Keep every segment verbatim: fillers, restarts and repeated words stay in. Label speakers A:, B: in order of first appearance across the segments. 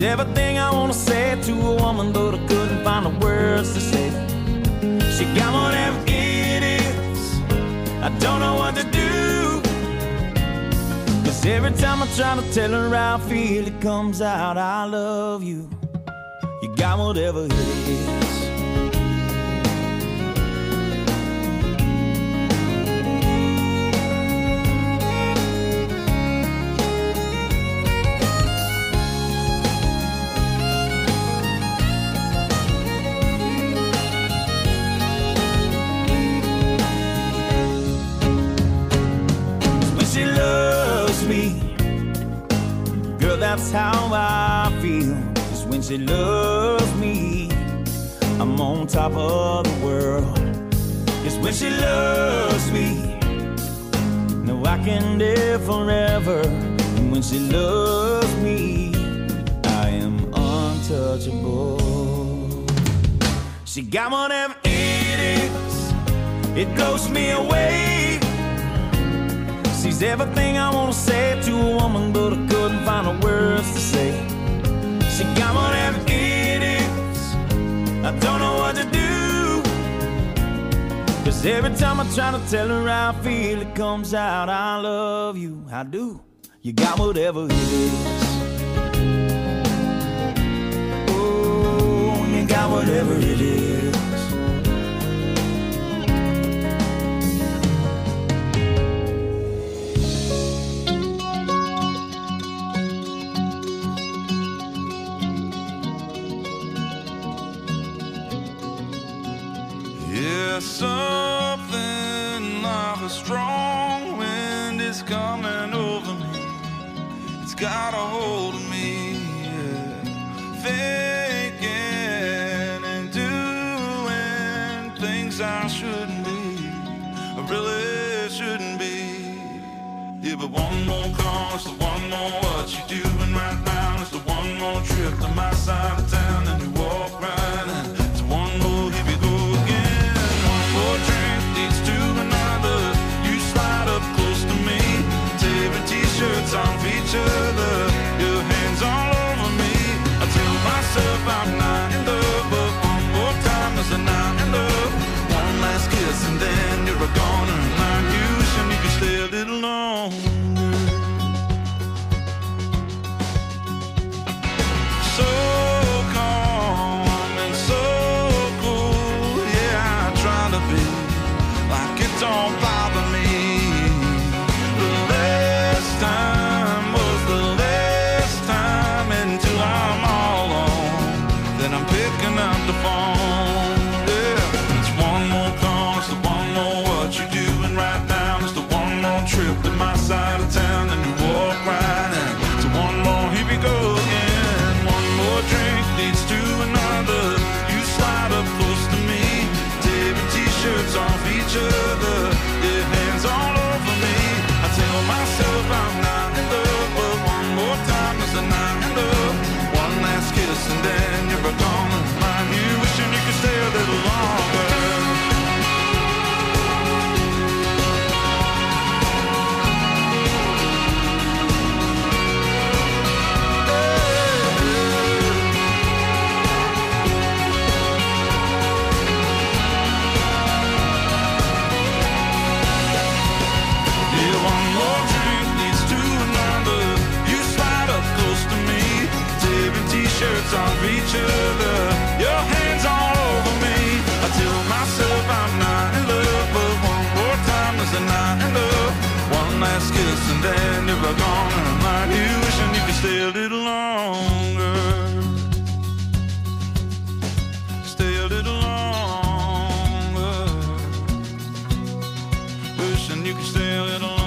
A: Everything I wanna say to a woman, but I couldn't find the words to say. She got whatever it is, I don't know what to do. Cause every time I try to tell her how I feel, it comes out, I love you. You got whatever it is. That's how I feel. Just when she loves me, I'm on top of the world. Just when she loves me, no, I can live forever. And when she loves me, I am untouchable. She got whatever it is, it blows me away. She's everything I wanna say to a woman, but I couldn't find the words to say. She got whatever it is, I don't know what to do. Cause every time I try to tell her how I feel, it comes out, I love you, I do. You got whatever it is. Oh, you got whatever it is.
B: Something like a strong wind is coming over me. It's got a hold of me, yeah. Thinking and doing things I shouldn't be, I really shouldn't be. Yeah, but one more call, it's the one more what you doing right now. It's the one more trip to my side of town, and you walk right in. It's one more, here we go again. More drink leads to another. You slide up close to me, tearing t-shirts off each other, your hands all over me. I tell myself I'm not in love, but one more time is a not in love. One last kiss and then you're a goner, and I'm wishing you could stay a little longer. So calm and so cool, yeah, I try to be like it don't bother me. The last time was the last time until I'm all alone. Then I'm picking up the phone. Yeah, it's one more call, it's the one more what you doing right now. It's the one more trip to my side of town, and you walk right in. It's one more, here we go again. One more drink leads to another. You slide up close to me, tearing t-shirts off each other, your hands all over me. I tell myself I'm not in love, but one more time is a not in love. One last kiss and then you're a goner. Mind you, wishing you could stay a little longer. Shirts off each other, your hands all over me. I tell myself I'm not in love, but one more time is a not in love. One last kiss and then you're gone, and I'm like you, wishing you could stay a little longer. Stay a little longer. Wishing you could stay a little longer.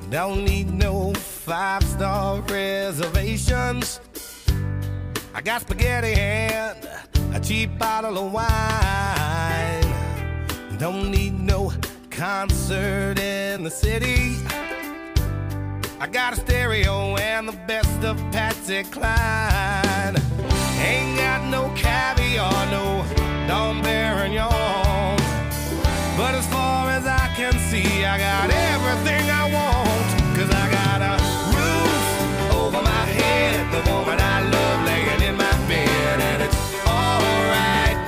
C: Don't need no five-star reservations. I got spaghetti and a cheap bottle of wine. Don't need no concert in the city. I got a stereo and the best of Patsy Cline. Ain't got no caviar, no Dom Perignon. But as far as I can see, I got everything I want. Cause I got a roof over my head, the woman I love laying in my bed. And it's alright,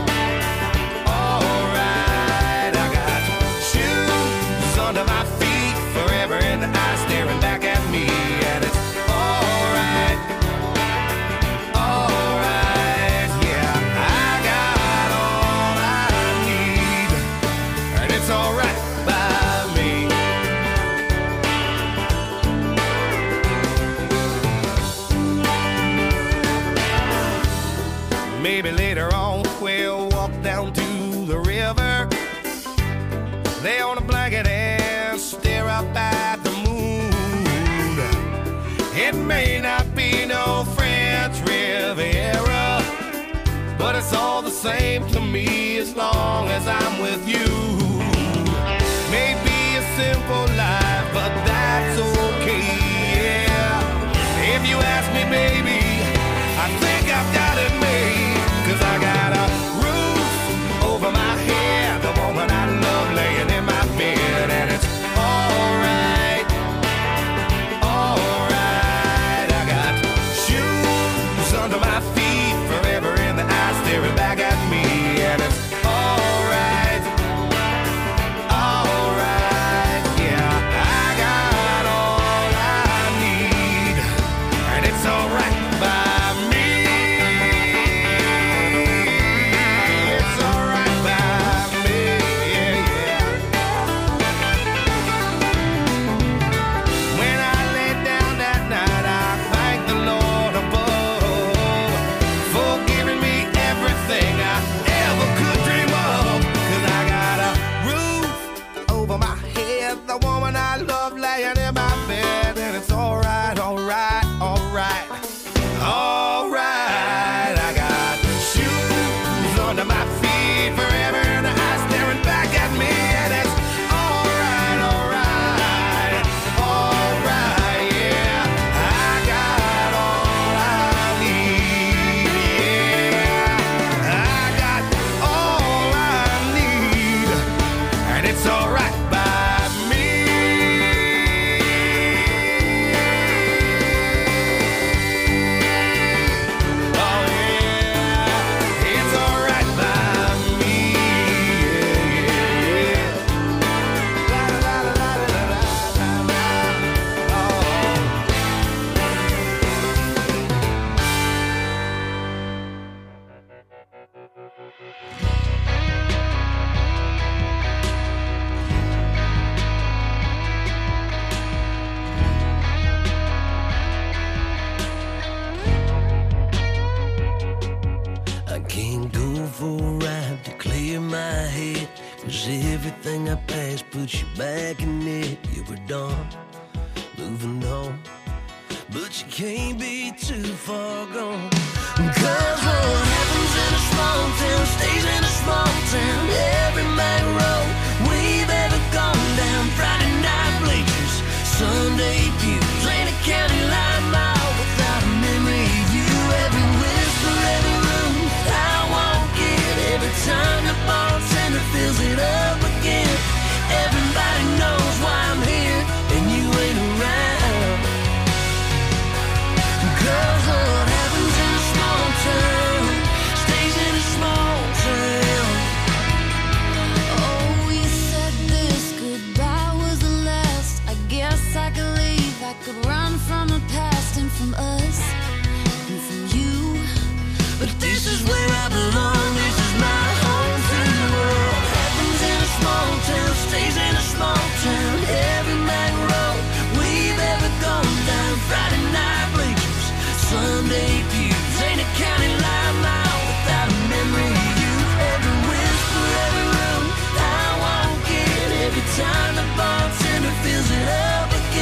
C: alright. I got shoes under my feet, forever in the eye staring back at me. And it's alright, alright. Yeah, I got all I need, and it's alright by me. Maybe later on we'll walk down to the river, lay on a blanket and stare up at the moon. It may not be no French Riviera, but it's all the same to me as long as I'm with you. Maybe a simple life, but that's okay, yeah. If you ask me, baby, I think I've got it made. Cause I got a roof over my head, the woman I love laying in my bed. And it's alright, alright. I got shoes under my feet, forever in the eye staring back at me. And it's alright, alright. Yeah, I got all I need, and it's alright by me. The woman I love laying in my bed. And it's alright, alright, alright, alright. I got shoes under my feet, forever in the eye staring back at me. And it's alright, alright, alright, yeah. I got all I need, yeah. I got all I need, and it's alright by me. I can't go for a ride to clear my head, cause everything I passed puts you back in it. You were done, moving on, but you can't be too far gone. Cause what happens in a small town stays in a small town. Every main road we've ever gone down, Friday night bleachers, Sunday pews, ain't a county line mile without a memory of you. Every whisper, every room I walk in, every time the bartender fills it up again. Everybody knows why I'm here and you ain't around. Cause what happens in a small town stays in a small town.
D: Oh, you said this goodbye was the last. I guess I could leave, I could run from the past and from us and from you. But this is where I belong, this is my home free world.
C: Happens in a small town, stays in a small town. Every main road we've ever gone down, Friday night bleachers, Sunday pews, ain't a county line mile without a memory of you. Every whisper, every room I walk in, every time the bartender fills it up again.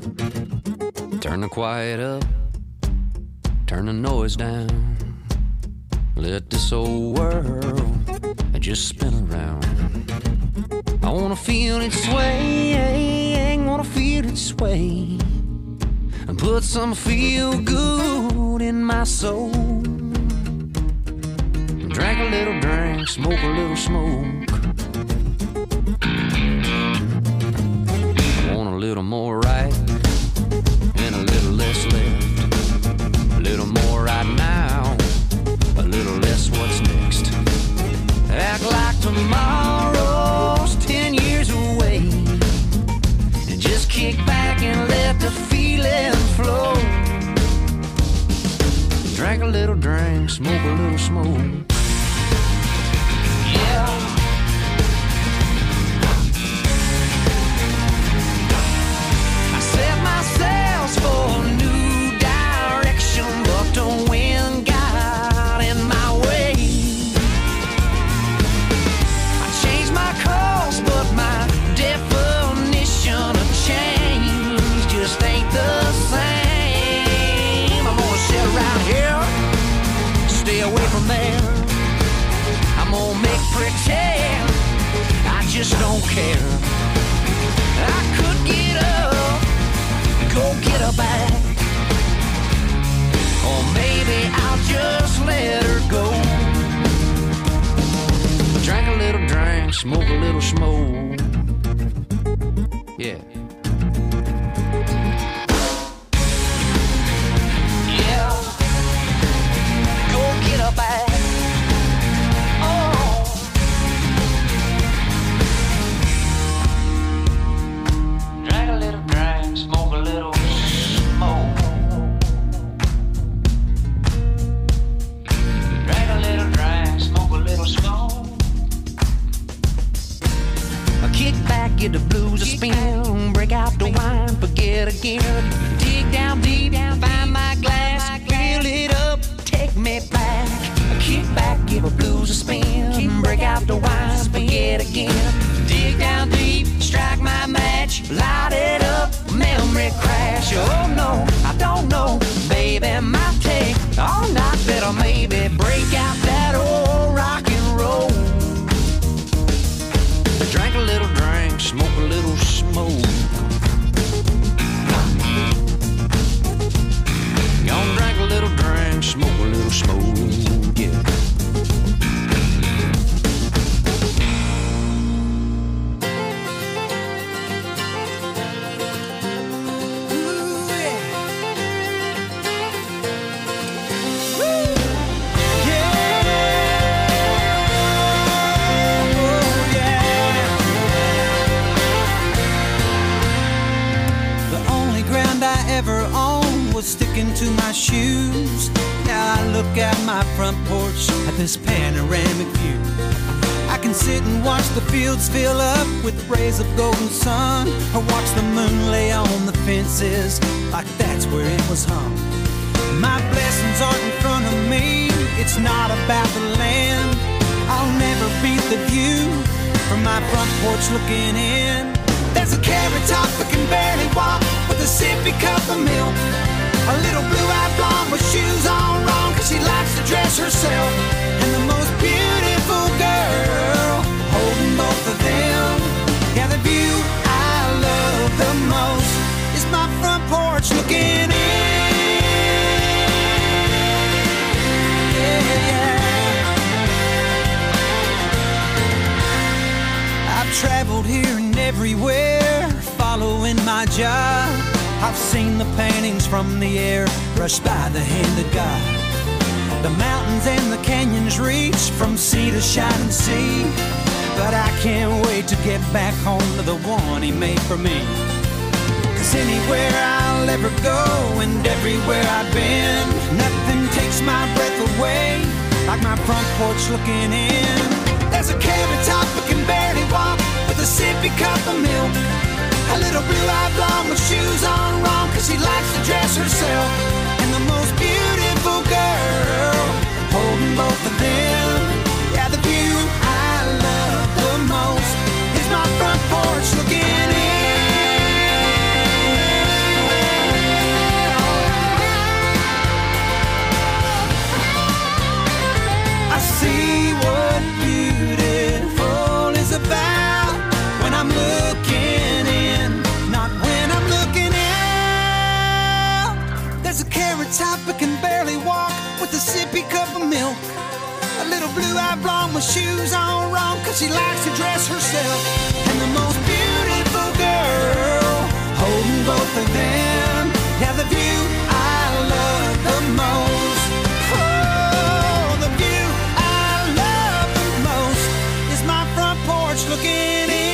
E: Turn the quiet up, turn the noise down. Let this old world just spin around. I wanna feel it sway, wanna feel it sway, and put some feel good in my soul. Drink a little drink, smoke a little smoke. Want a little more right and a little less left. A little more right now, a little less what's next. Act like tomorrow's ten years away, and just kick back and let the feeling flow. Drink a little drink, smoke a little smoke. Yeah. I set my sails for a new direction, but the wind got in my way. I changed my course, but my definition of change just ain't the same. I'm gonna sit around here, stay away from there. I'm gonna make pretend I just don't care. I could get up, go get her back, or maybe I'll just let her go. Drink a little drink, smoke a little smoke. Yeah. Yeah. Go get her back. Get the blues a spin, break out the wine, forget again. Dig down deep, find my glass, fill it up, take me back. Kick back, give the blues a spin, break out the wine, forget again. Dig down deep, strike my match, light it up, memory crash. Oh no, I don't know, baby, might take all night, better maybe break out that old rock and roll. Drink a little drink, smoke a little smoke. Gonna drink a little drink, smoke a little smoke, yeah.
F: Ever owned was sticking to my shoes. Now I look out my front porch at this panoramic view. I can sit and watch the fields fill up with rays of golden sun, or watch the moon lay on the fences like that's where it was hung. My blessings aren't in front of me, it's not about the land. I'll never beat the view from my front porch looking in. There's a carrot top that can barely walk with a sippy cup of milk. A little blue-eyed blonde with shoes on wrong, cause she likes to dress herself. And the most beautiful girl holding both of them. Yeah, the view I love the most is my front porch looking in. Yeah, yeah. I've traveled here and everywhere, following my job. I've seen the paintings from the air brushed by the hand of God. The mountains and the canyons reach from sea to shining sea. But I can't wait to get back home to the one he made for me. Cause anywhere I'll ever go and everywhere I've been, nothing takes my breath away like my front porch looking in. There's a carrot top that can barely walk with a sippy cup of milk. A little blue-eyed blonde with shoes on wrong, cause she likes to dress herself. And the most beautiful girl holding both of them. Yeah, the view I love the most is my front porch looking in. I belong with shoes on wrong, cause she likes to dress herself. And the most beautiful girl holding both of them. Yeah, the view I love the most. Oh, the view I love the most is my front porch looking in.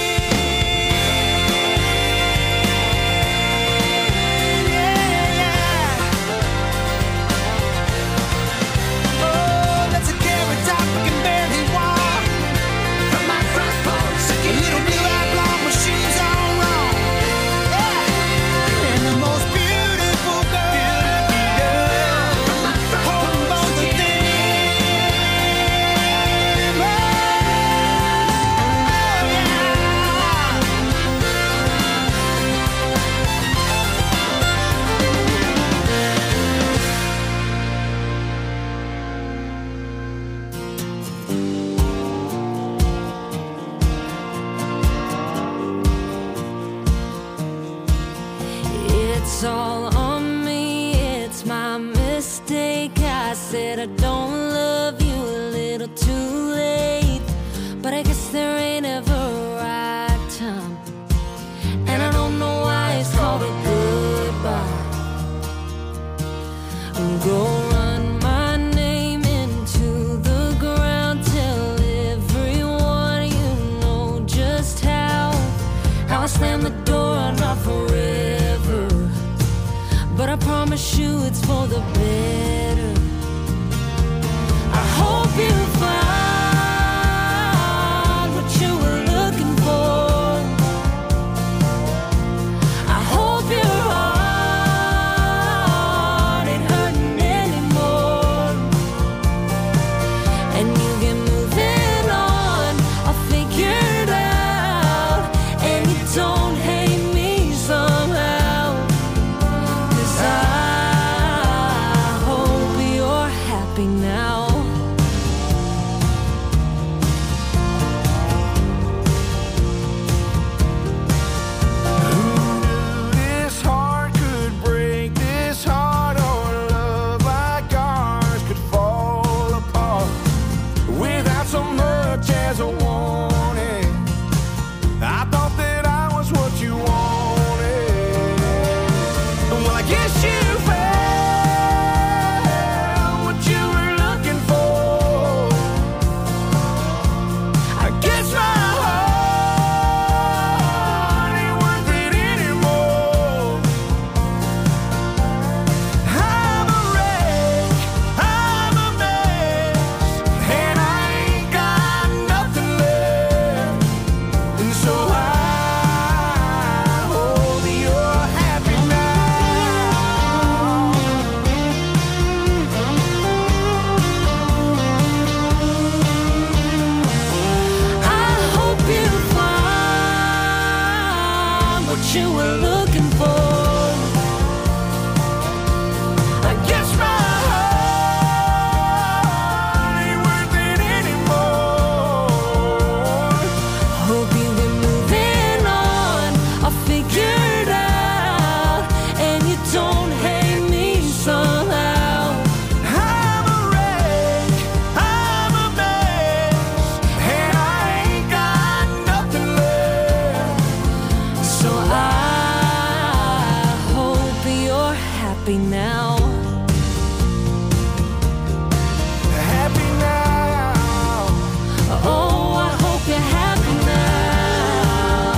D: It's all on me, it's my mistake. I said I don't love you a little too late, but I guess there ain't ever a right time, and I don't know why it's called a goodbye. Go run my name into the ground, tell everyone you know just how How I slam the door, I'm not forever, but I promise you it's for the better. I hope you find what you were looking for. I hope your heart ain't hurting anymore, and you get moving on. I'll figure it out, and you don't hate me somehow, 'cause I hope you're happy now.
B: This heart could break, this heart or love like ours could fall apart without so much as a warning. I thought that I was what you wanted. Well, I guess you found what you were looking for. I guess my heart ain't worth it anymore. I'm a wreck, I'm a mess, and I ain't got nothing left. And so I hope you're happy now.
D: I hope you find what you were looking for.
B: I guess my heart ain't worth it anymore.
D: Hope you get moving on. I'll figure it out, and you don't hate me somehow.
B: I'm a wreck, I'm a mess, and I ain't got nothing left.
D: So I hope you're happy now.
B: Happy now.
D: Oh, I hope you're happy now.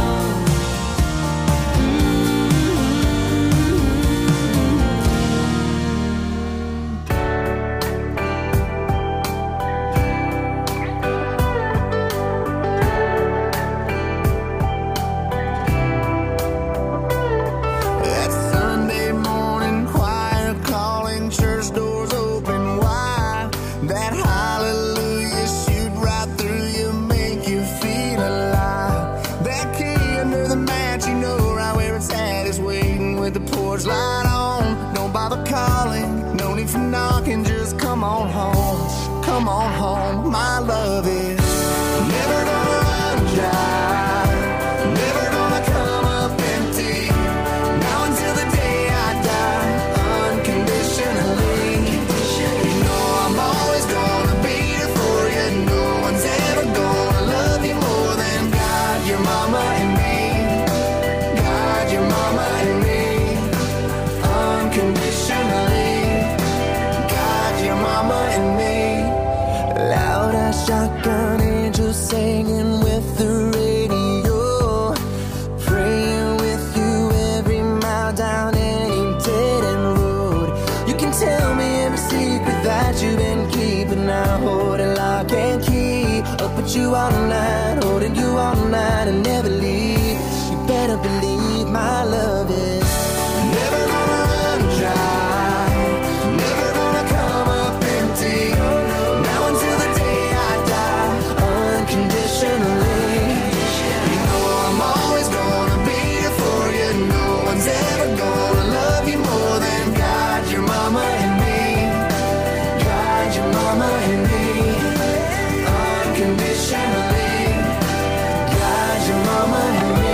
B: That Sunday morning choir calling, church doors open wide. That hallelujah shoot right through you, make you feel alive. That key under the mat, you know right where it's at, is waiting with the porch light on. Don't bother calling, no need for knocking, just come on home. Come on home, my love is never gonna run dry, never gonna come up empty. Now until the day I die, unconditionally. You know I'm always gonna be here for you, no
C: with you all night, holding you all night and never leave. You better believe my love is never gonna run dry, never gonna come up empty. Now until the day I die, unconditionally. You know I'm always gonna be here for you. No one's ever gonna love you more than God, your mama and me. God, your mama and me. Unconditionally. God, your mama and me.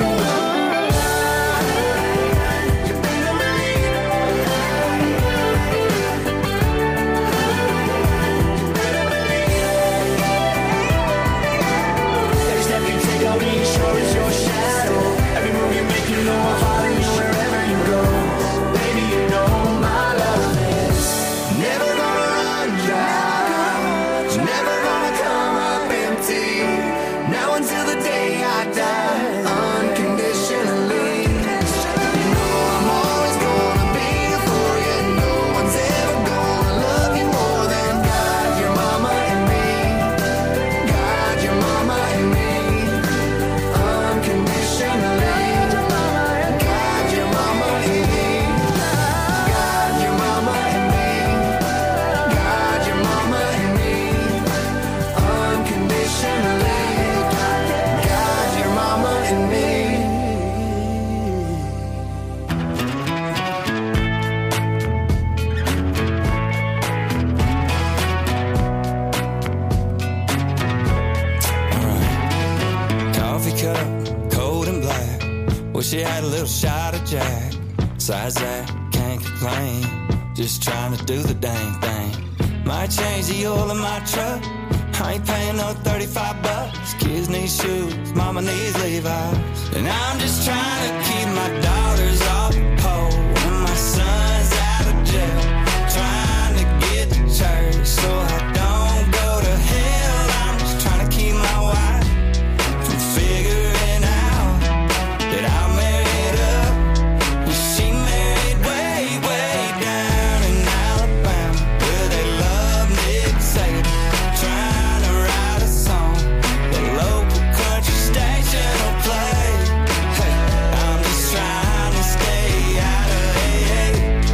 G: She had a little shot of Jack. Besides that, can't complain. Just trying to do the dang thing. Might change the oil in my truck. I ain't paying no thirty-five bucks. Kids need shoes, mama needs Levi's. And I'm just trying to keep my daughters off the pole and my son's out of jail. Trying to get to church so I don't go to hell. I'm just trying to keep my wife from figuring out that I'm married up. And she married way, way down in Alabama, where they love Nick Saban. Trying to write a song the local country station will play. Hey, I'm just trying to stay out of A A.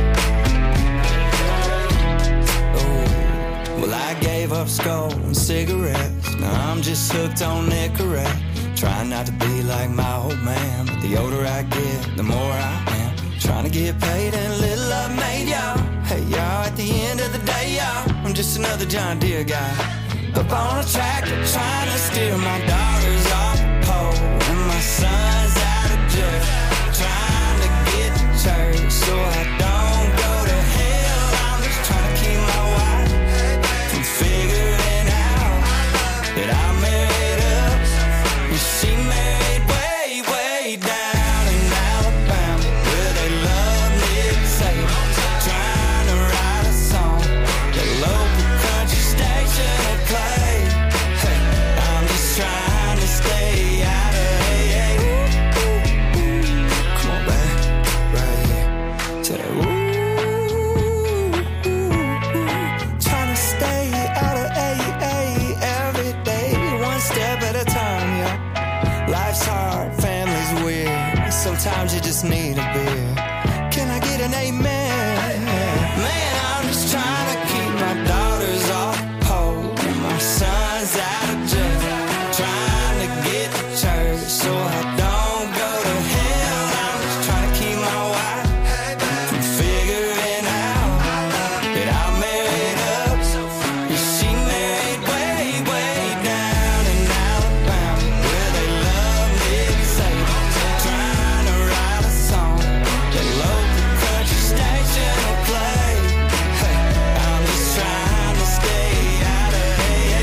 G: Oh, well I gave up skull and cigarettes. Now I'm just hooked on Nicorette. Trying not to be like my old man, but the older I get, the more I am. Trying to get paid and a little love made, y'all. Hey, y'all, at the end of the day, y'all, I'm just another John Deere guy. Up on a tractor, trying to steer my daughters off the pole and my son's out of jail. Trying to get to church so I don't go to hell. I'm just trying to keep my wife from figuring out that I'm married up. She married way, way down in Alabama, where they love Nick Saban. Trying to write a song the local country station will play. Hey, I'm just trying to stay out of A A. Ooh, ooh, ooh. Come on, back, right here. To that ooh, ooh, ooh. Trying to stay out of A A every day, one step at a time, yeah. Life's hard, family's weird. Sometimes you just need a beer. Can I get an amen? Man, I'm just trying to keep my daughters off the pole and my son's out of jail. Trying to get to church so I don't go to hell. I'm just trying to keep my wife from figuring out that I'm married up. And she married way, way down in Alabama, where they love Nick Saban. Trying to write a song the local country station will play. Hey, I'm just trying to stay out of A A.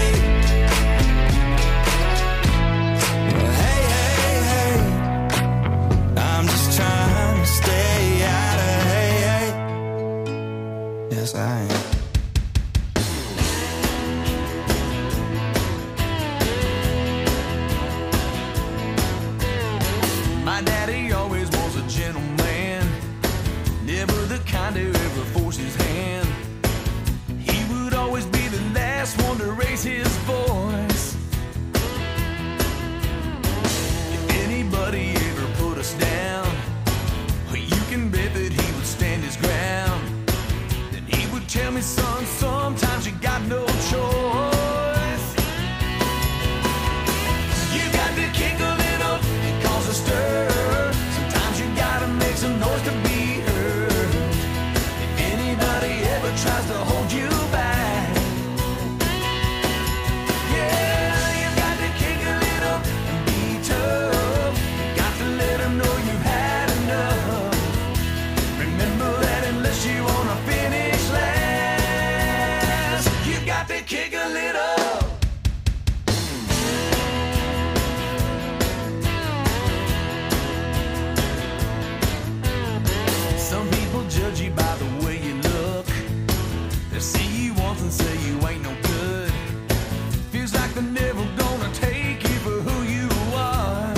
G: Well, hey, hey, hey, I'm just trying to stay out of A A. Yes, I am.
A: My daddy always was a gentleman, never the kind to ever force his hand. He would always be the last one to raise his voice. kick a little. Some people judge you by the way you look. They see you once and say you ain't no good. Feels like they're never gonna take you for who you are.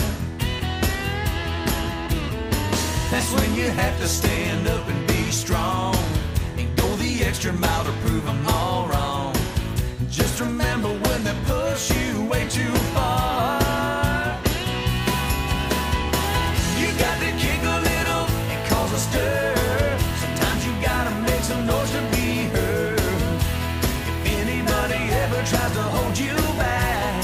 A: That's when you have to stand up and be strong and go the extra mile to prove them all wrong. Just remember when they push you way too far. You got to kick a little and cause a stir. Sometimes you gotta make some noise to be heard. If anybody ever tries to hold you back,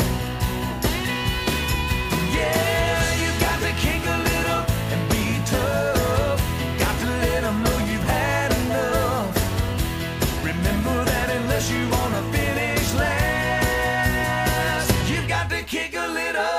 A: yeah, you got to kick a little and be tough. You got to let them know you've had enough. Remember that unless you wanna finish last, you've got to kick a little.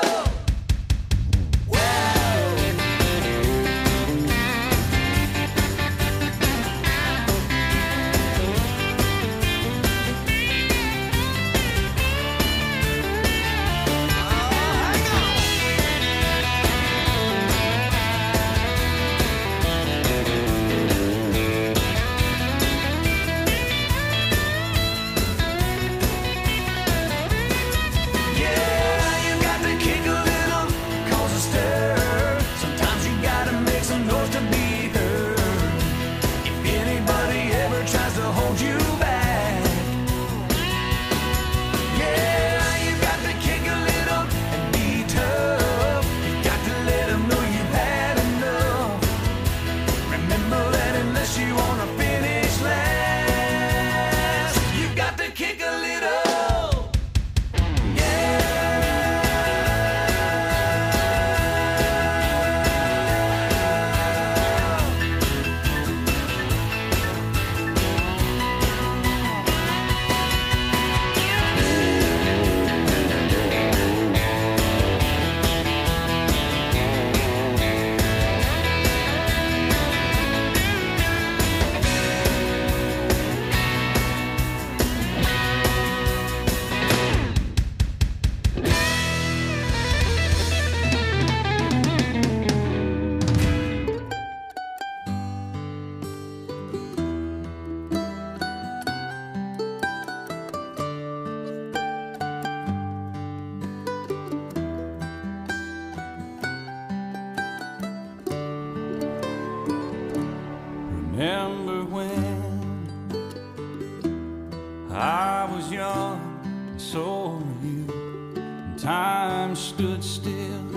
A: Remember when I was young, and so were you, and time stood still,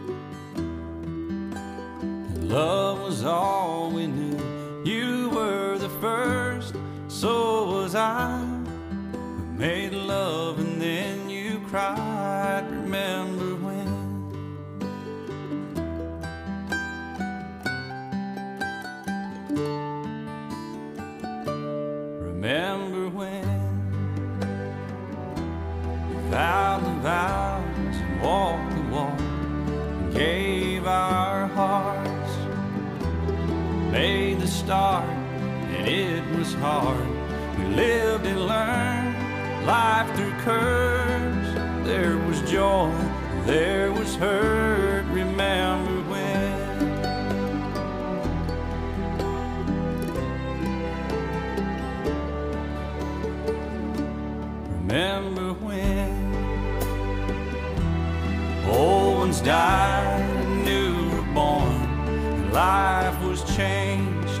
A: and love was all we knew. You were the first, so was I. We made love and then you cried. Remember when? Remember when we vowed the vows and walked the walk and gave our hearts, made the start and it was hard. We lived and learned life through curves. There was joy, there was hurt. Remember when? Remember when old ones died and new were born, and life was changed,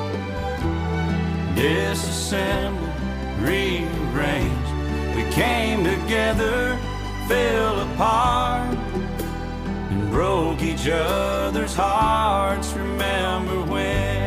A: disassembled, rearranged. We came together, fell apart, and broke each other's hearts. Remember when?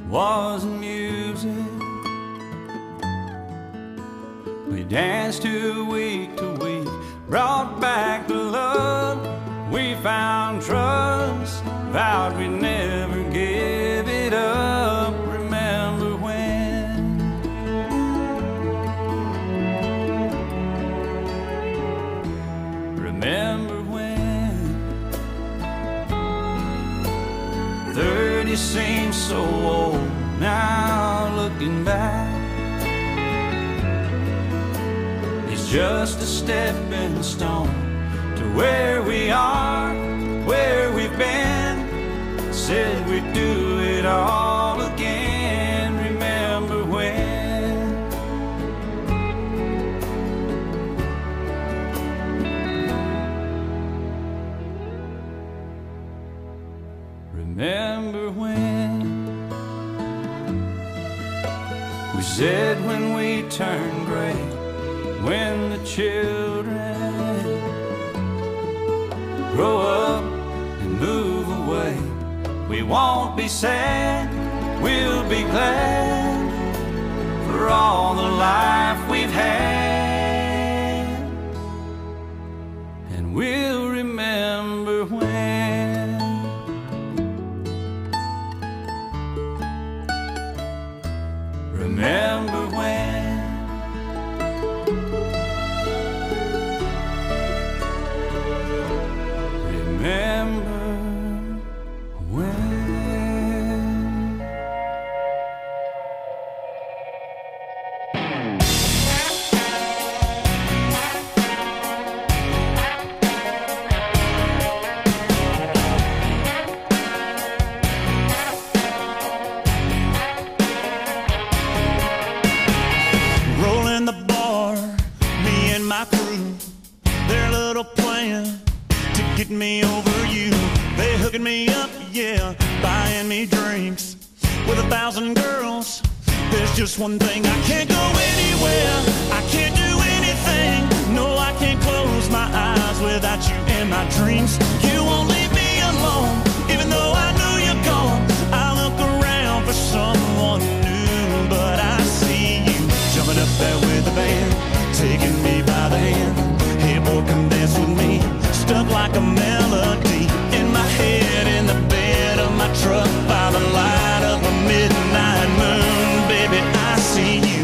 F: wasn't music. We danced to week to week, brought back the love. We found trust, vowed we'd never give it up. Remember when? Remember when? Thirty seems so old now, looking back. It's just a stepping stone to where we are, where we've been. Said we'd do it all again. Remember when? Remember when? We said when we turn gray, when the children grow up and move away, we won't be sad, we'll be glad for all the life we've had. And we'll remember when. Remember when. Remember when.
A: Rolling the bar, me and my crew, their little plan to get me over you. They hooking me up, yeah, buying me drinks with a thousand girls. There's just one thing, I can't go anywhere, I can't do anything. No, I can't close my eyes without you in my dreams. You won't leave me alone, even though I know you're gone. I look around for someone new, but I see you jumping up there with the band, taking me by the hand. Hey boy, come dance with me. Stuck like a melody in my head, in the bed of my truck, by the light of a midnight moon. Baby, I see you.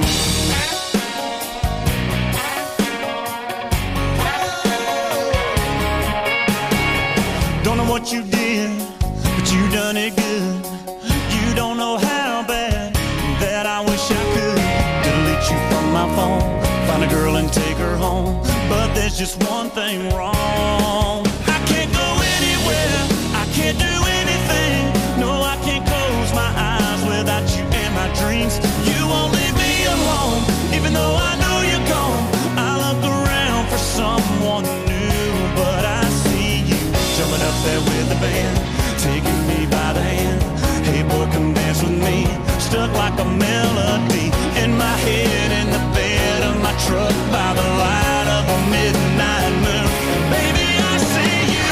A: Don't know what you did, but you done it good. You don't know how bad that I wish I could delete you from my phone, find a girl and take her home. But there's just one thing wrong. I can't go anywhere, I can't do anything. No, I can't close my eyes without you in my dreams. You won't leave me alone, even though I know you're gone. I look around for someone new, but I see you jumping up there with the band, taking me by the hand. Hey boy, come dance with me. Stuck like a melody in my head, in the bed of my truck, by the light of a midnight moon. Baby, I see you.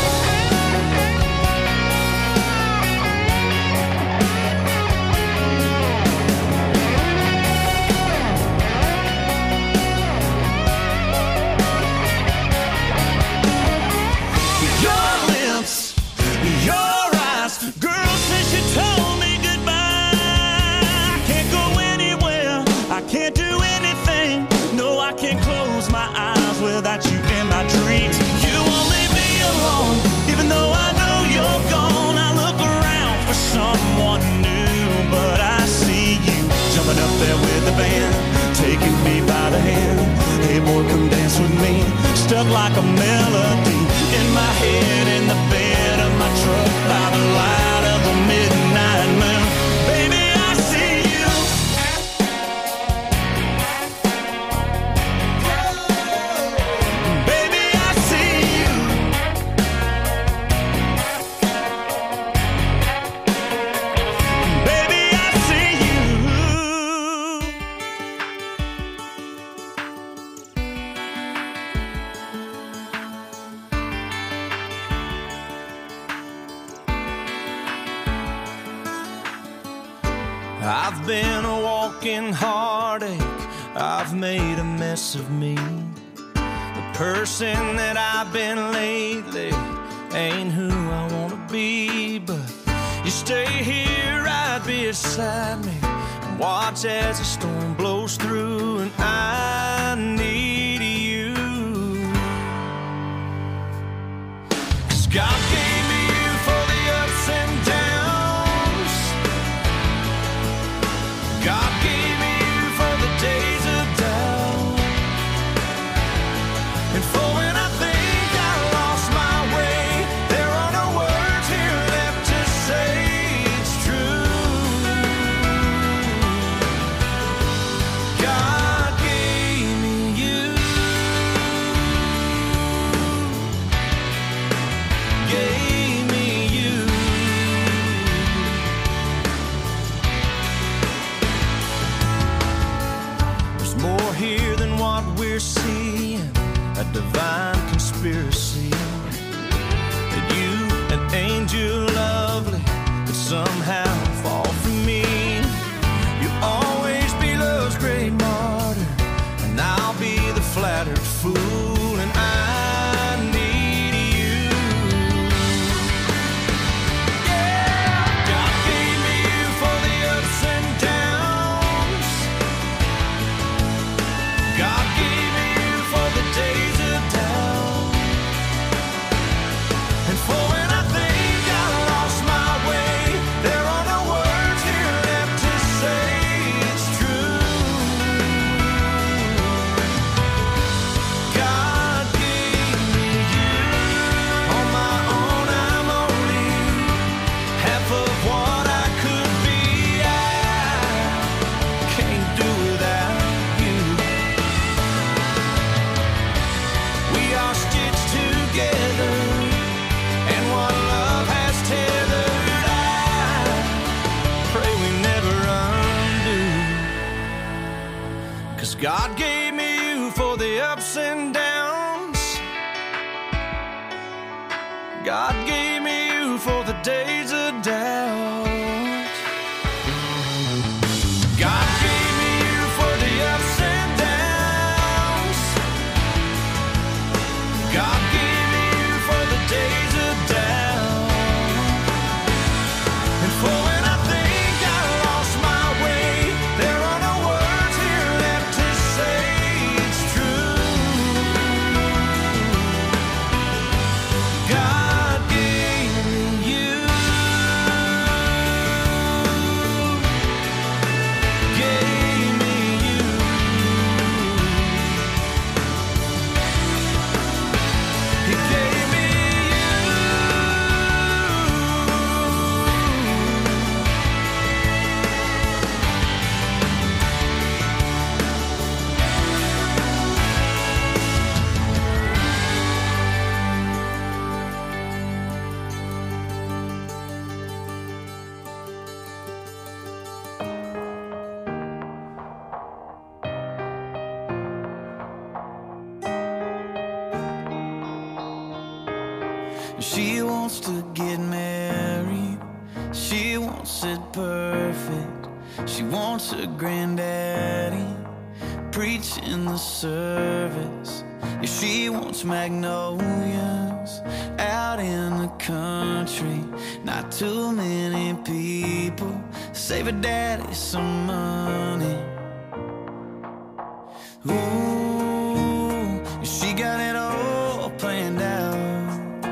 A: Your lips, your eyes, girl, since you told me goodbye, I can't go anywhere, I can't do anything. No, I can't close my eyes without you in my dreams. You won't leave me alone, even though I know you're gone. I look around for someone new, but I see you jumping up there with the band, taking me by the hand. Hey boy, come dance with me. Stuck like a melody in my head, in the bed of my truck, by the light of the midnight moon. Baby, I see you. Baby, I see you. Baby, I see you. I've been a walking heartache, I've made a mess of me. The person that I've been lately ain't who I wanna be. But you stay here right beside me and watch as the storm blows through. And I need you, 'cause God gave me you for the ups and downs. God gave me you for the days of doubt, and for when I think I lost my way, there are no words here left to say it's true. God gave me you, gave me you. There's more here than what we're seeing, a divine conspiracy. That you, an angel lovely, could somehow fall from me. You'll always be love's great martyr, and I'll be the flattered fool. And I need you. Yeah, God gave me you for the ups and downs. God gave me you for the days of doubt, and for when I think I lost my way, there are no words here left to say it's true. God gave me you. On my own I'm only half of what I could be. I can't do without you. We are stitched together, and what love has tethered, I pray we never undo. 'Cause God gave me you for the ups and downs. God gave me you for the days of doubt. God gave me you for the ups and downs. God gave me you for the days of doubt, and for when I think I lost my way, there are no words here left to say it's true. God gave me you, gave me you. He gave me
G: She wants to get married, she wants it perfect. She wants her granddaddy preaching the service. Yeah, she wants magnolias out in the country. Not too many people save her daddy some money. Ooh, she got it all planned out.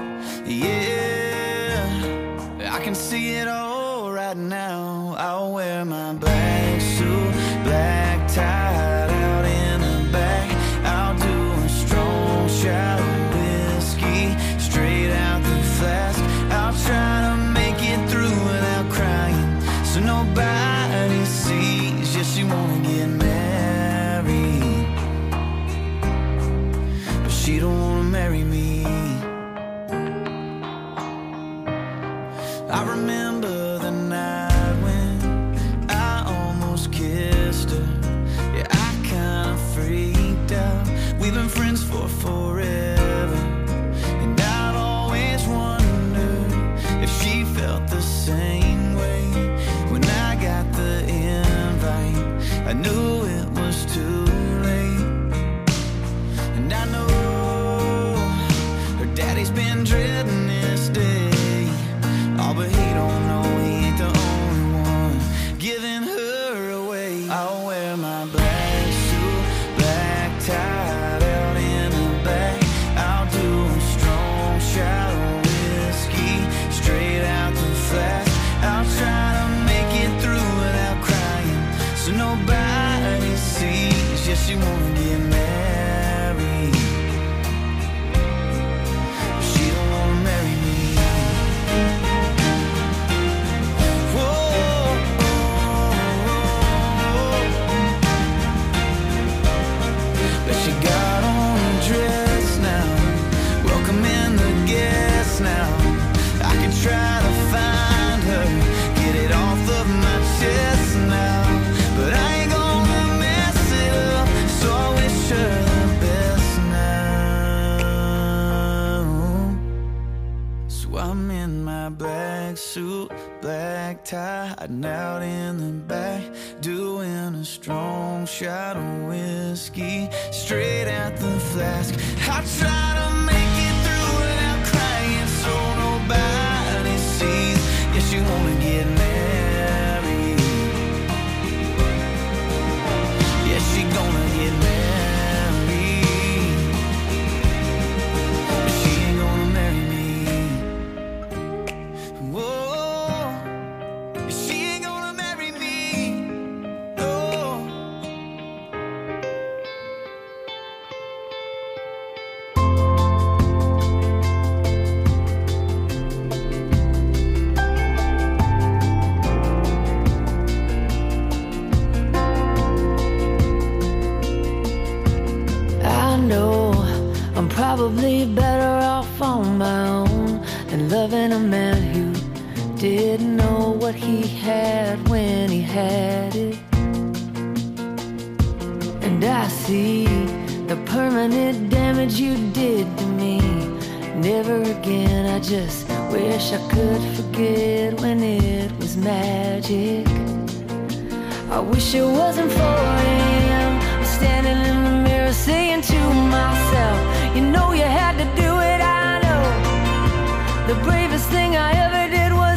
G: Yeah, I can see it all right now. I'll wear my black suit, black tie out in the back. I'll do a strong shot of whiskey straight out the flask. I'll try to make it through without crying, so nobody sees. Yeah, she wanna get married, but she don't wanna marry me. I remember the night when I almost kissed her. Yeah, I kinda freaked out. We've been friends for forever, and I've always wondered if she felt the same way when I got the
A: hiding out in the back, doing a strong shot of whiskey straight at the flask. I try to make it through without crying so nobody sees. Yes, you wanna get married. Yes, she gonna get married. But she ain't gonna marry me. Whoa, she ain't gonna marry me. Oh.
H: I know I'm probably better off on my own than loving a man who didn't know what he had when he had it. And I see the permanent damage you did to me. Never again, I just wish I could forget when it was magic. I wish it wasn't four a.m. I'm standing in the mirror saying to myself, you know you had to do it, I know. The bravest thing I ever did was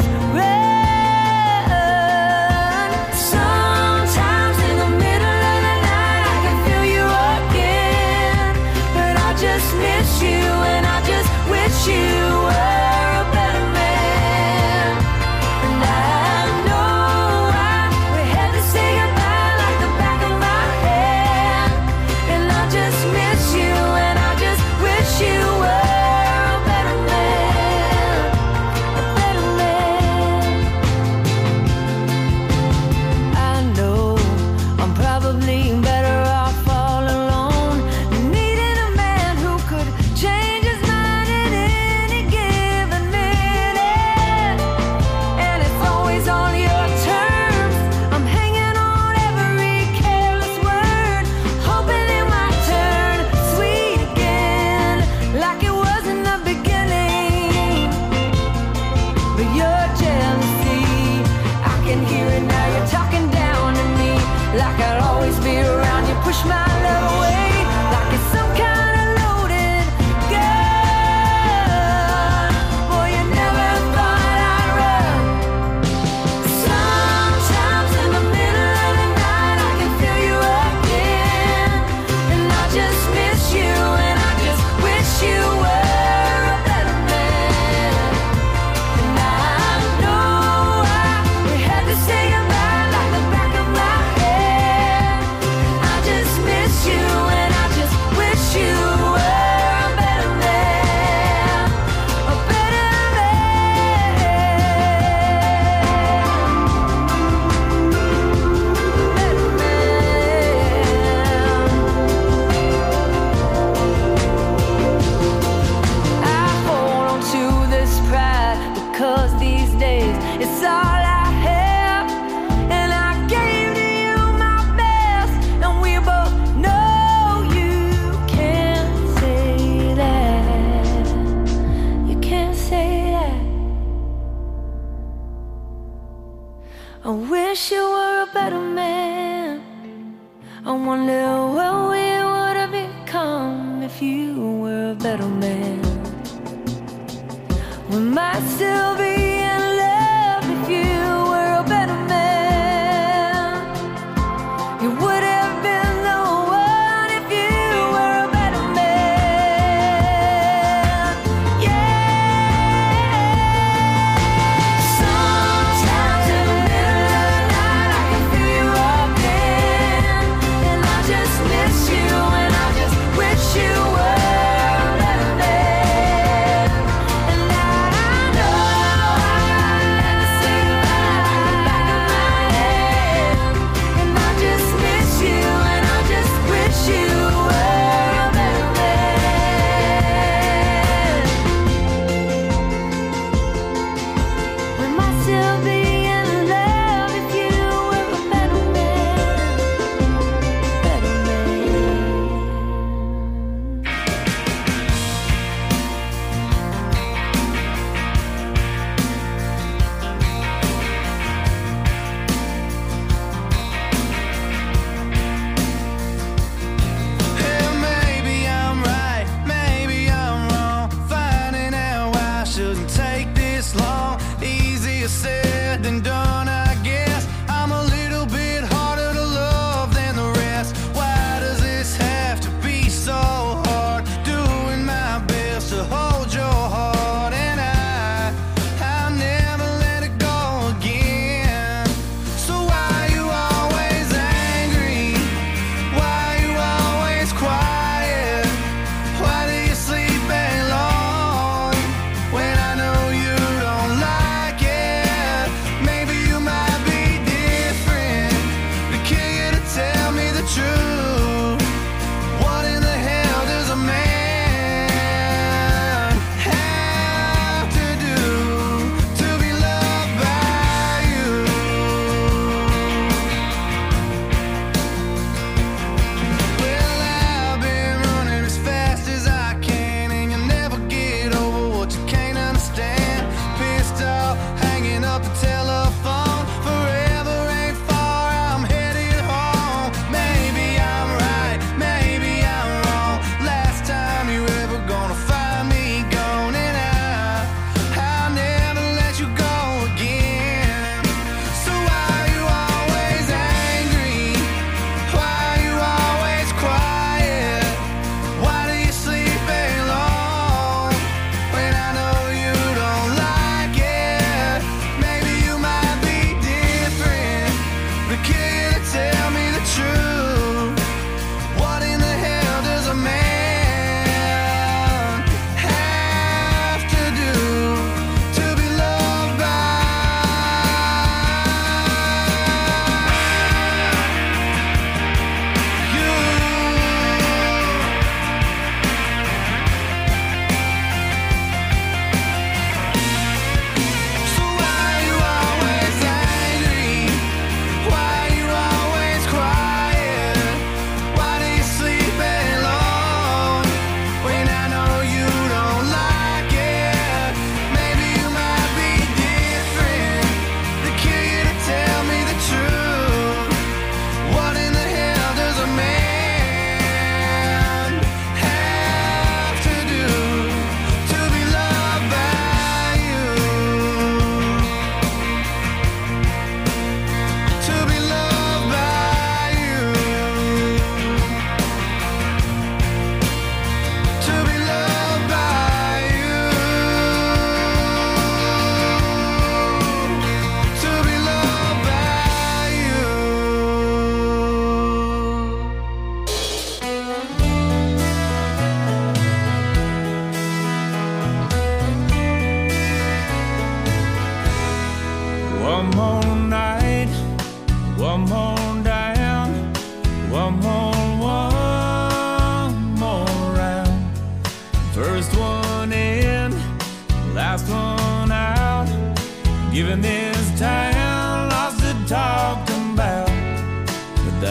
H: run. Sometimes in the middle of the night I can feel you again, but I just miss you and I just wish you were a better man. And I know I, we had to say goodbye like the back of my hand. And I just miss you and I just wish you were a better man, a better man. I know I'm probably better off all alone, needing a man who could change his mind at any given minute. And it's always on your terms. I'm hanging on every careless word, hoping it might turn sweet again, like it was in the beginning. But your jealousy, I can hear it now. You're talking down to me, like I'll always be around. You push my love away, like it's some kind of loaded gun. Boy, you never thought I'd run. Sometimes in the middle of the night I can feel you again, and I just miss you and I just wish you were a better man. And I know I, we had to say goodbye like the back of my head. I just miss you and I just wish you were a better man, a better man, better man. I hold on to this pride because these days it's all I have, and I gave to you my best, and we both know you can't say that. You can't say that. I wish you were a better man. I wonder what we would have become if you were a better man. We might still be in love if you were a better man. You would have been the one if you were a better man. Yeah. Sometimes in the middle of the night I can feel you again, and I just miss you and I just wish you were a better man. And I know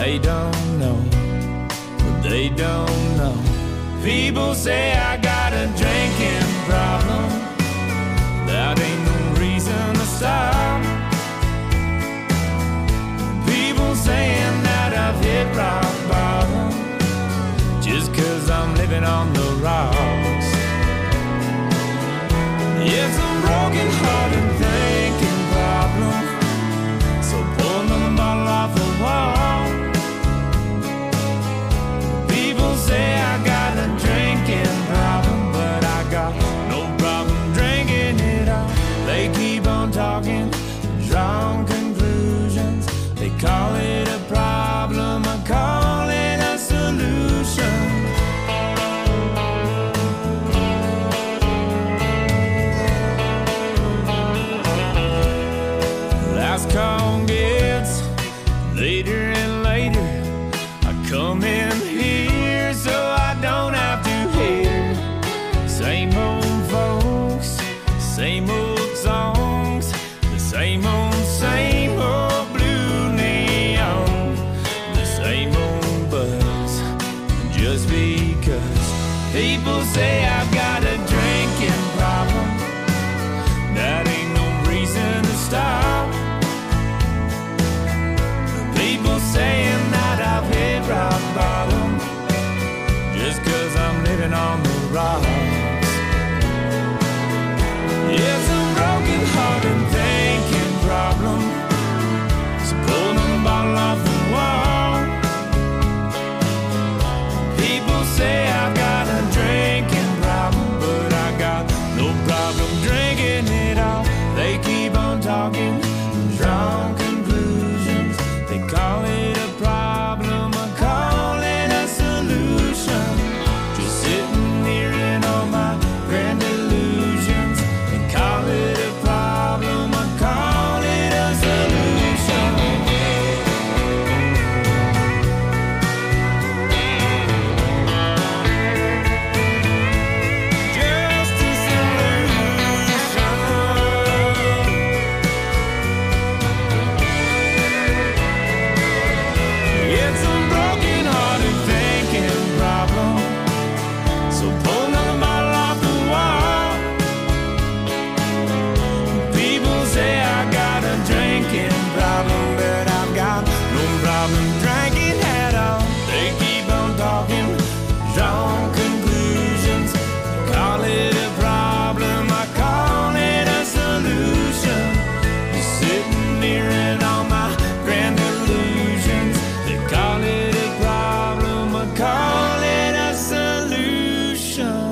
A: They don't know, but they don't know. People say I got a drinking problem. That ain't no reason to stop. People saying that I've hit rock bottom just 'cause I'm living on the rocks. It's a broken heart and thinking problem. So pull another bottle off the wall. People say I got a drinking problem, but I got no problem drinking it all. They keep on talking, drawing conclusions. They call it a problem, I call it a solution. Last call gets later and later. I come in here so I don't have to hear same old folks, same old songs, the same old, same old blue neon, the same old buzz. Just because people say I've got a drinking problem, that ain't no reason to stop. People saying that I've hit rock bottom just 'cause I'm living on the rocks. It's a broken heart and thinking problem. So pull another bottle off the wall. People say I've got a drinking problem, but I got no problem drinking it all. They keep on talking, drawing conclusions. They call it a problem, I call it a solution. Just sitting here in all my grand illusions. They call it a problem, I call it a solution. Just a solution. It's a broken hearted thinking problem. So pull another bottle off the wall. People say I got a drinking problem, but I've got no problem drinking at all. They keep on talking, drawing conclusions. Call it a problem, I call it a solution. You're sitting here in all my grand illusions. They call it a problem, I call it a solution.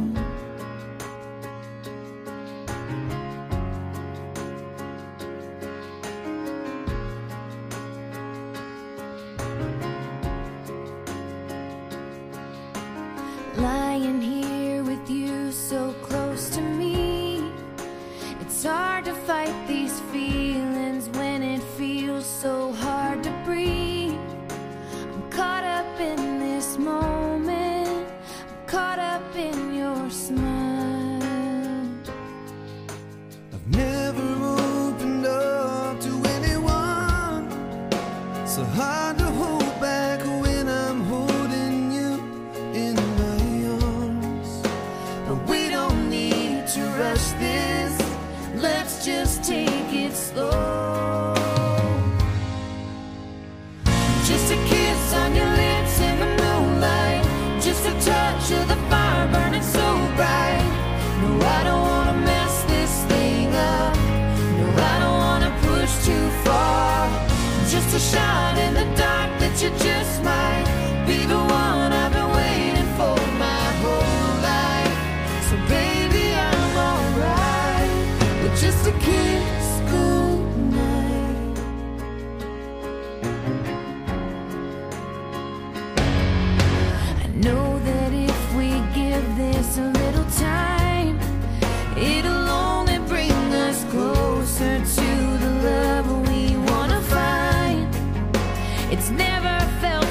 D: Lying here with you so close to me, it's hard to fight these feelings when it feels so hard to breathe. I'm caught up in this moment, I'm caught up in your smile.
F: I've never opened up to anyone. So hard to hold back when I'm holding you in my arms. But we don't need to rush this. Let's just take it slow. Just a kiss on your lips in the moonlight. Just a touch of the fire burning so bright. No, I don't wanna mess this thing up. No, I don't wanna push too far. Just a shot in the dark that you just might be the one I've been waiting for my whole life. So baby, I'm alright with just a kiss goodnight. I know that if we give this a little time, it'll only bring us closer to the love we wanna find. It's never felt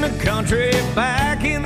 A: the country back in